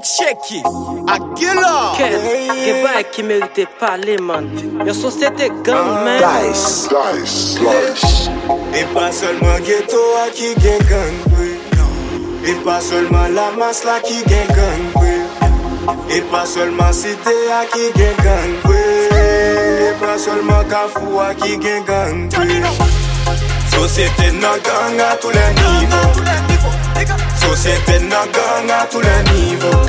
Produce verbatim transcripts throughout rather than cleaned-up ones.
It's shaky. Aguila. Quel bail qui méritait parler, man. Yo société gang, man. Dice, dice, slice. Et pas seulement ghetto à qui gagne gang, et pas seulement la masse là qui gagne gang, et pas seulement cité à qui gagne gang, et pas seulement Kafou à qui gagne gang. Société n'a gang à tous les niveaux. Société n'a gang à tous les niveaux.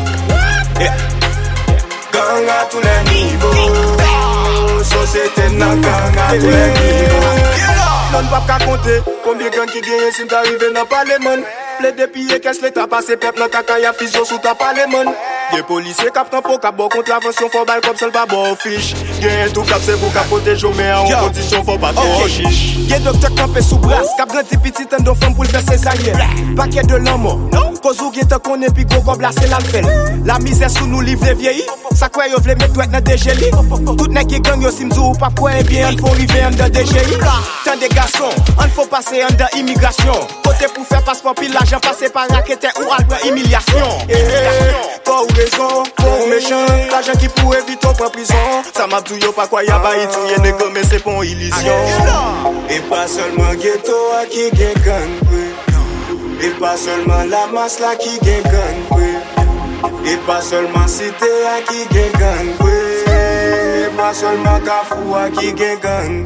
Gang à tous les niveaux. Société n'a gang à tous les niveaux. Non pas qu'à compter combien de gens qui gagnent si t'arrives dans le parlement. Plaide de piller qu'est-ce l'état passé peuple dans caca y'a physio sous ta parlement. Des policiers captent pour cap bon contravention faut balle comme seul pas bon fiche. Gagne tout cap c'est pour capoter je mets en condition faut pas trop chiche. Y'a docteur campé sous bras cap grandi petit temps d'enfant pour le faire césarienne. Paquet de l'homme cause ou gagne qu'on est puis gros comme là c'est l'alfel. La misère sous nous livre les vieillis. Ça quoi yo vle mettre dans des gélis. Tout n'est qui gang yo simzou pas quoi bien il faut arriver en de D G I. Tant des garçons on faut passer en de immigration. Côté pour faire passeport puis l'argent passer par raquette ou alpha humiliation. Pas ou raison, pour méchant, l'argent qui pour éviter en prison. Ça m'a dit yo pas quoi y'a pas tout y'a n'est comme c'est pour illusion. Et pas seulement ghetto à qui gagne gang, et pas seulement la masse là qui gagne gang, et pas seulement cité à qui gagne gang, et pas seulement Kafou à qui gagne gang.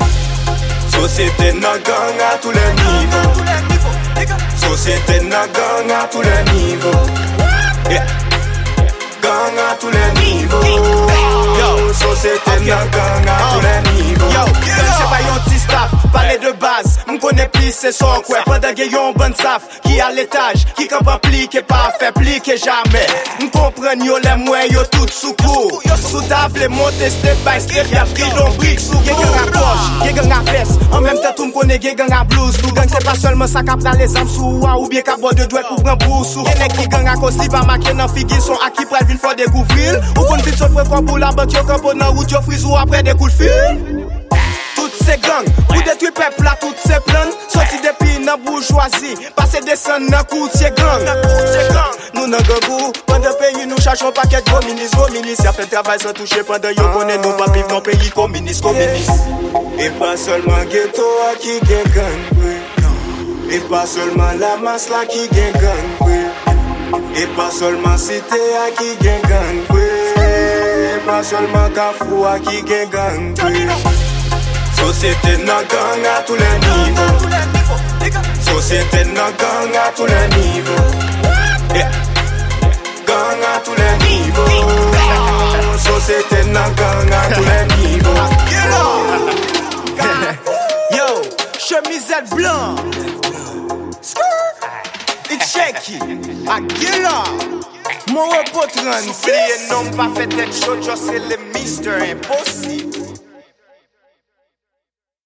Société n'a gang à tous les niveaux. Société n'a gang à tous les niveaux. Yeah. Gang à tous les niveaux. Yo, société n'a gang à tous les niveaux. Yo, gang c'est pas yon petit staff, parler de base. M'connais plus c'est son quoi. Pendant que yon bon staff qui à l'étage, qui camp pas pliqué pas fait pliqué jamais. M'comprenne yo les moyens yo tout sous coup. Sous table les monter step by step y'a pris don brick sous. Y'a gang à poche, y'a gang à fesse. En même temps tout m'connait y'a gang à blues. Tout gang c'est pas seulement ça qu'a pris les armes sous ou bien qu'a boire de doigt pour prendre broussou. Y'en qui gang à cause li pas marqué dans figure son à qui pral ville faut découvrir. Ou qu'on fit saute pour pour la banque yo campo dans route yo frise ou après des coups de fil. Toutes ces gangs, pour détruire peuple là, toutes ces plans. Sorti depuis dans bourgeoisie, passer descendre dans courtier gang. Nous dans gangou, pendant pays nous cherchons paquet de ministres, vos ministres. Y'a fait travail sans toucher pendant yo connaît nous pas vivre dans pays communiste, communiste. Et pas seulement ghetto à qui gagne gang, et pas seulement la masse là qui gagne gang, et pas seulement cité à qui gagne gang, et pas seulement Kafou à qui gagne gang. Société n'a gang à tous les niveaux. Société n'a gang à tous les niveaux. Yeah. Gang à tous les niveaux. Société n'a gang à tous les niveaux. Yo, chemisette blanc. It's shaky. Aguila. Mon repos trans. Si les noms pas fait être chaud, c'est le Mister Impossible.